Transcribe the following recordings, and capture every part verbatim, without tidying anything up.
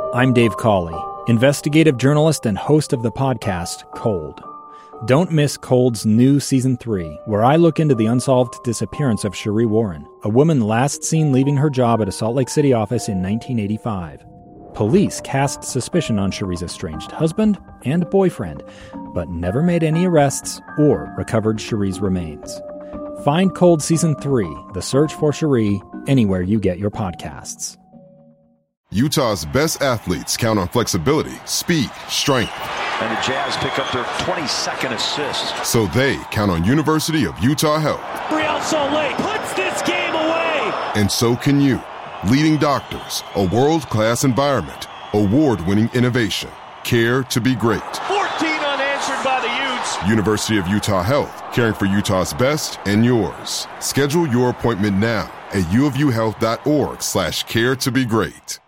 I'm Dave Cawley, investigative journalist and host of the podcast Cold. Don't miss Cold's new Season three, where I look into the unsolved disappearance of Cherie Warren, a woman last seen leaving her job at a Salt Lake City office in nineteen eighty-five. Police cast suspicion on Cherie's estranged husband and boyfriend, but never made any arrests or recovered Cherie's remains. Find Cold Season three, The Search for Cherie, anywhere you get your podcasts. Utah's best athletes count on flexibility, speed, strength. And the Jazz pick up their twenty-second assist. So they count on University of Utah Health. Real Salt Lake puts this game away. And so can you. Leading doctors, a world-class environment, award-winning innovation, care to be great. fourteen unanswered by the Utes. University of Utah Health, caring for Utah's best and yours. Schedule your appointment now at uofuhealth.org slash care to be great.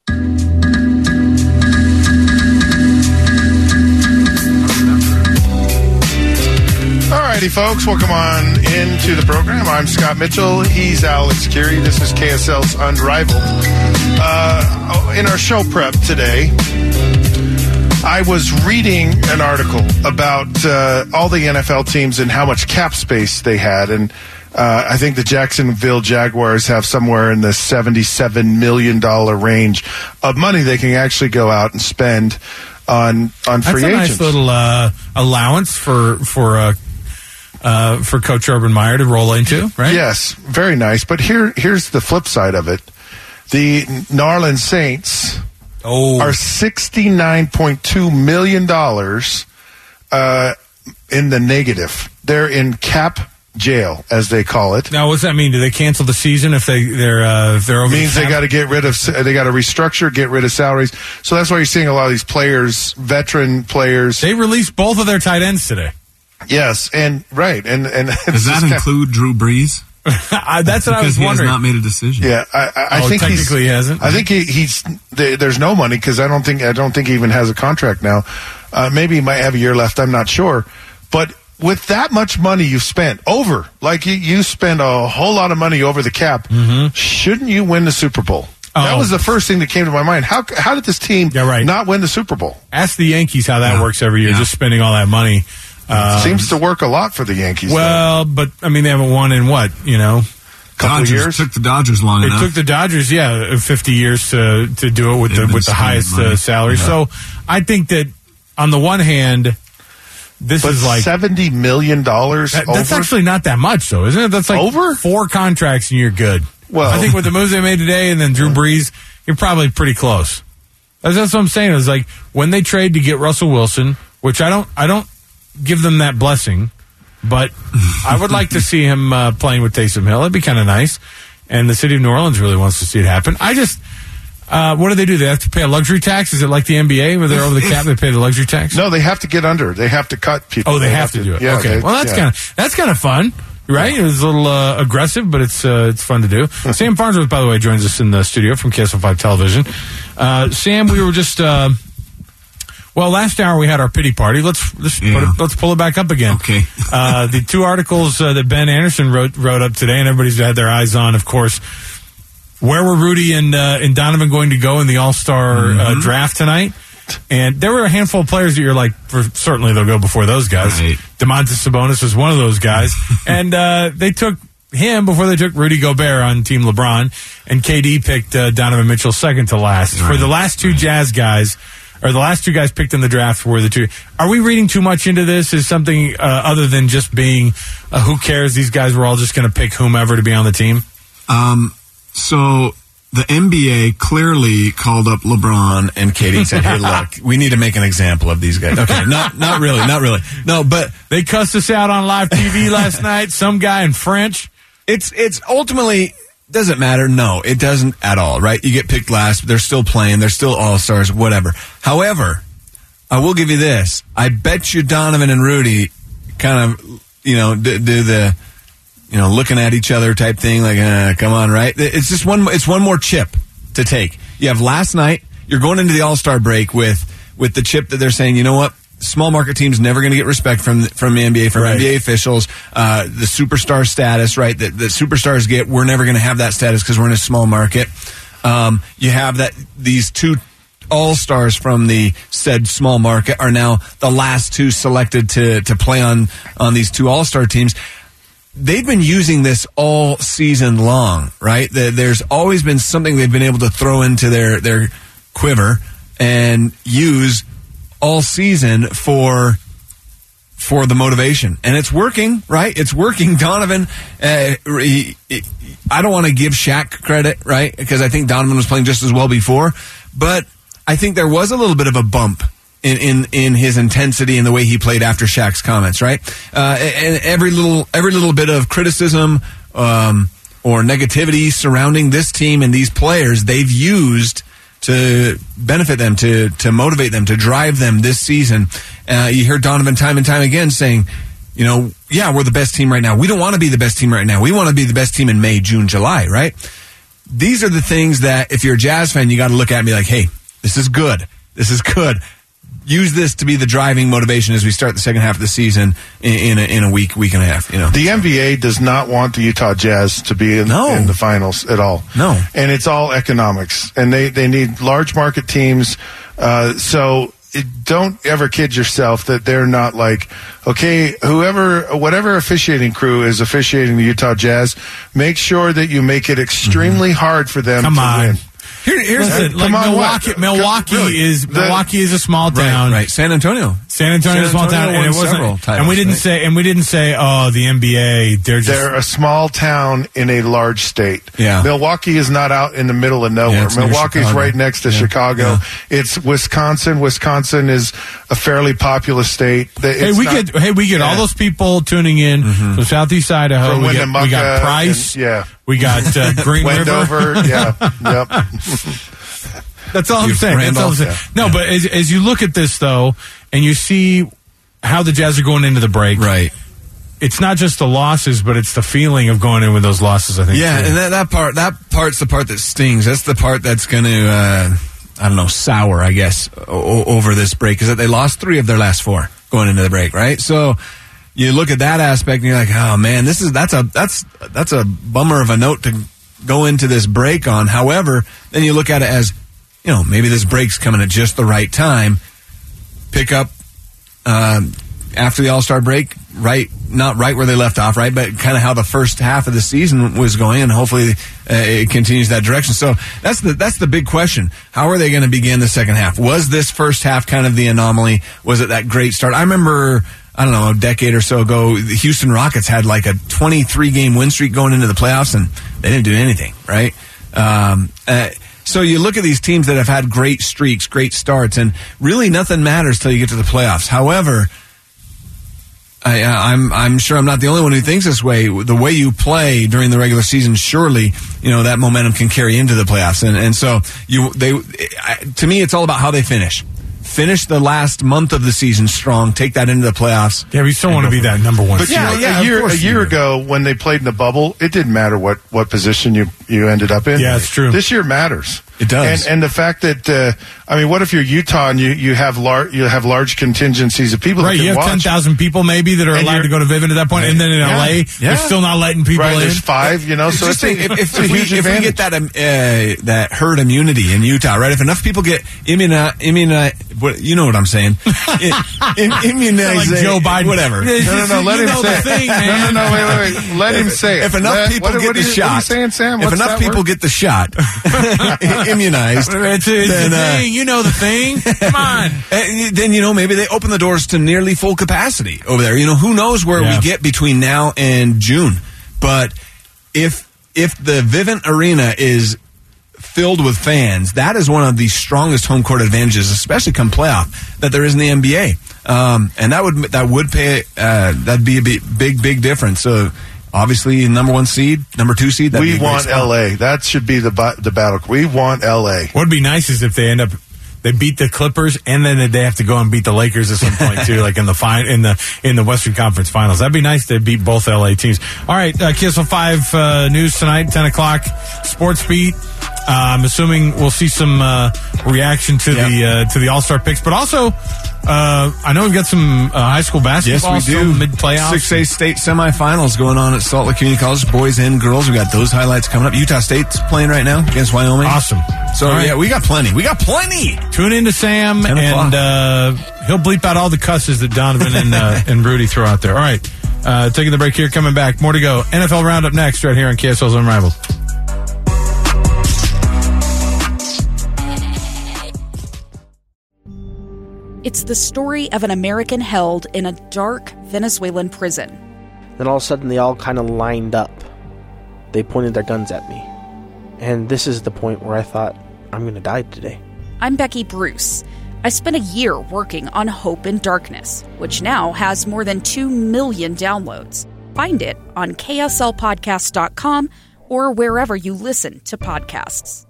Alrighty, folks, welcome on into the program. I'm Scott Mitchell. He's Alex Curie. This is K S L's Unrivaled. Uh, in our show prep today, I was reading an article about uh, all the N F L teams and how much cap space they had. And uh, I think the Jacksonville Jaguars have somewhere in the seventy-seven million dollars range of money they can actually go out and spend on on free agents. That's a nice little uh, allowance for for uh, uh, for Coach Urban Meyer to roll into, right? Yes, very nice. But here here's the flip side of it: the New Orleans Saints oh. are sixty-nine point two million dollars uh, in the negative. They're in cap jail, as they call it. Now, what's that mean? Do they cancel the season if they they're uh, if they're over? Means the they got to get rid of they got to restructure, get rid of salaries. So that's why you're seeing a lot of these players, veteran players. They released both of their tight ends today. Yes, and right, and and does that include Drew Brees? I, that's what because I was he wondering. He has not made a decision. Yeah, I, I, I oh, think technically he's, he hasn't. I think he, he's there, there's no money because I don't think I don't think he even has a contract now. Uh, maybe he might have a year left. I'm not sure, but with that much money you've spent over, like you, you spend a whole lot of money over the cap, mm-hmm. shouldn't you win the Super Bowl? Oh. That was the first thing that came to my mind. How how did this team yeah, right. not win the Super Bowl? Ask the Yankees how that yeah. works every year, yeah. just spending all that money. Um, Seems to work a lot for the Yankees. Well, though. but, I mean, they haven't won in what, you know? Couple Dodgers years? took the Dodgers long it enough. It took the Dodgers, yeah, fifty years to, to do it with They've the with the highest uh, salary. Yeah. So I think that on the one hand, this but is like seventy million dollars that, over? That's actually not that much, though, isn't it? That's like over? four contracts and you're good. Well, I think with the moves they made today and then Drew Brees, you're probably pretty close. That's, that's what I'm saying. It's like when they trade to get Russell Wilson, which I don't, I don't give them that blessing, but I would like to see him uh, playing with Taysom Hill. It'd be kind of nice. And the city of New Orleans really wants to see it happen. I just, uh, what do they do? They have to pay a luxury tax? Is it like the N B A where they're over the cap, they pay the luxury tax? No, they have to get under. They have to cut people. Oh, they, they have, have to do it. Yeah, okay. they, Well, that's yeah. kind of that's kind of fun, right? Yeah. It was a little uh, aggressive, but it's uh, it's fun to do. Sam Farnsworth, by the way, joins us in the studio from K S L five Television. Uh, Sam, we were just. Uh, Well, last hour we had our pity party. Let's let's, yeah. put it, let's pull it back up again. Okay. uh, the two articles uh, that Ben Anderson wrote wrote up today, and everybody's had their eyes on, of course. Where were Rudy and uh, and Donovan going to go in the All Star mm-hmm. uh, draft tonight? And there were a handful of players that you're like, for, certainly they'll go before those guys. Right. Domantas Sabonis was one of those guys, and uh, they took him before they took Rudy Gobert on Team LeBron, and K D picked uh, Donovan Mitchell second to last. Right. For the last two right. Jazz guys. Or the last two guys picked in the draft were the two. Are we reading too much into this? Is something uh, other than just being, uh, who cares? These guys were all just going to pick whomever to be on the team? Um. So the N B A clearly called up LeBron and K D and said, "Hey, look, we need to make an example of these guys." Okay, not not really, not really. No, but they cussed us out on live T V last night. Some guy in French. It's it's ultimately. Doesn't matter. No, it doesn't at all, right? You get picked last. They're still playing. They're still all-stars, whatever. However, I will give you this. I bet you Donovan and Rudy kind of, you know, do, do the, you know, looking at each other type thing, like, uh, come on, right? It's just one, it's one more chip to take. You have last night. You're going into the All-Star break with, with the chip that they're saying, you know what? Small market teams never going to get respect from from the N B A, from right. N B A officials. Uh, the superstar status, right? That the superstars get, we're never going to have that status because we're in a small market. Um, you have that these two all-stars from the said small market are now the last two selected to, to play on, on these two all-star teams. They've been using this all season long, right? There's always been something they've been able to throw into their, their quiver and use all season for for the motivation. And it's working, right? It's working. Donovan, uh, he, he, I don't want to give Shaq credit, right? Because I think Donovan was playing just as well before. But I think there was a little bit of a bump in, in, in his intensity and the way he played after Shaq's comments, right? Uh, and every little every little bit of criticism um, or negativity surrounding this team and these players, they've used to benefit them, to to motivate them, to drive them this season. Uh, you hear Donovan time and time again saying, you know, yeah, we're the best team right now. We don't want to be the best team right now. We want to be the best team in May, June, July, right? These are the things that if you're a Jazz fan, you got to look at and be like, hey, this is good. This is good. Use this to be the driving motivation as we start the second half of the season in, in, a, in a week, week and a half. You know, the N B A does not want the Utah Jazz to be in, no. in the finals at all. No, and it's all economics, and they, they need large market teams. Uh, so it, don't ever kid yourself that they're not like, okay, whoever, whatever officiating crew is officiating the Utah Jazz, make sure that you make it extremely mm-hmm. hard for them Come to on. win. Here, here's uh, the, like on, Milwaukee. what? Milwaukee really? is the, Milwaukee is a small town, right, right? San Antonio, San Antonio is a small town, and it wasn't. Titles, and we didn't right? say, and we didn't say, oh, the N B A. They're just they're a small town in a large state. Yeah, Milwaukee is not out in the middle of nowhere. Yeah, Milwaukee's right next to yeah. Chicago. Yeah. It's Wisconsin. Wisconsin is a fairly populous state. It's hey, we not, get hey, we get yeah. all those people tuning in mm-hmm. from Southeast Idaho. From we, get, we got Price. And, yeah, we got uh, Green Wendover. River. Yeah, yep. That's all I'm saying. That's all I'm saying. No, but as, as you look at this, though, and you see how the Jazz are going into the break, right? It's not just the losses, but it's the feeling of going in with those losses, I think. Yeah, too. and that, that part, that part's the part that stings. That's the part that's going to, uh, I don't know, sour, I guess, o- over this break, is that they lost three of their last four going into the break, right? So you look at that aspect, and you're like, oh man, this is that's a that's that's a bummer of a note to go into this break on. However, then you look at it as, you know, maybe this break's coming at just the right time. Pick up uh, after the All-Star break, right? Not right where they left off, right? But kind of how the first half of the season was going, and hopefully uh, it continues that direction. So that's the that's the big question. How are they going to begin the second half? Was this first half kind of the anomaly? Was it that great start? I remember, I don't know, a decade or so ago, the Houston Rockets had like a twenty-three game win streak going into the playoffs, and they didn't do anything, right? Um, uh, So you look at these teams that have had great streaks, great starts, and really nothing matters till you get to the playoffs. However, I, I'm I'm sure I'm not the only one who thinks this way. The way you play during the regular season, surely you know that momentum can carry into the playoffs, and and so you they to me it's all about how they finish. Finish the last month of the season strong. Take that into the playoffs. Yeah, we still want to be that number one. But yeah, you know, yeah, a year a year ago when they played in the bubble, it didn't matter what, what position you, you ended up in. Yeah, it's true. This year matters. It does. And, and the fact that uh, I mean, what if you're Utah and you, you have large you have large contingencies of people right, that can you have watch. ten thousand people maybe that are and allowed to go to Vivint at that point, right. And then in yeah. L A, yeah. they're still not letting people right, in. There's five, you know. So it's, a, if, if, it's a if, huge we, if we get that um, uh, that herd immunity in Utah, right? If enough people get immuni- immuni- what you know what I'm saying? in, immunized, like Joe Biden, No, whatever. no, no. Let him say. Thing, no, no, no. Wait, wait, wait. Let him say it. If enough let, people what, get what the you, shot, what are you saying, Sam? if What's enough people word? get the shot, immunized, it's, it's then, the uh, thing. You know the thing. Come on. Then you know maybe they open the doors to nearly full capacity over there. You know who knows where yeah. we get between now and June, but if if the Vivint Arena is filled with fans, that is one of the strongest home court advantages, especially come playoff, that there is in the N B A. Um, and that would that would pay uh, that'd be a big big big difference. So obviously, number one seed, number two seed. We want L A. That should be the the battle. We want L A. What'd be nice is if they end up they beat the Clippers and then they have to go and beat the Lakers at some point too, like in the fine in the in the Western Conference Finals. That'd be nice to beat both L A teams. All right, uh, K S L five uh, news tonight, ten o'clock, Sports Beat. Uh, I'm assuming we'll see some uh, reaction to Yep. the uh, to the All-Star picks, but also uh, I know we've got some uh, high school basketball. Yes, we do. Mid playoffs, six A state semifinals going on at Salt Lake Community College, boys and girls. We got those highlights coming up. Utah State's playing right now against Wyoming. Awesome. So All right. yeah, we got plenty. We got plenty. Tune in to Sam, ten o'clock. and uh, he'll bleep out all the cusses that Donovan and uh, and Rudy throw out there. All right, uh, taking the break here. Coming back, more to go. N F L Roundup next, right here on K S L's Unrivaled. It's the story of an American held in a dark Venezuelan prison. Then all of a sudden they all kind of lined up. They pointed their guns at me. And this is the point where I thought, I'm going to die today. I'm Becky Bruce. I spent a year working on Hope in Darkness, which now has more than two million downloads. Find it on K S L podcast dot com or wherever you listen to podcasts.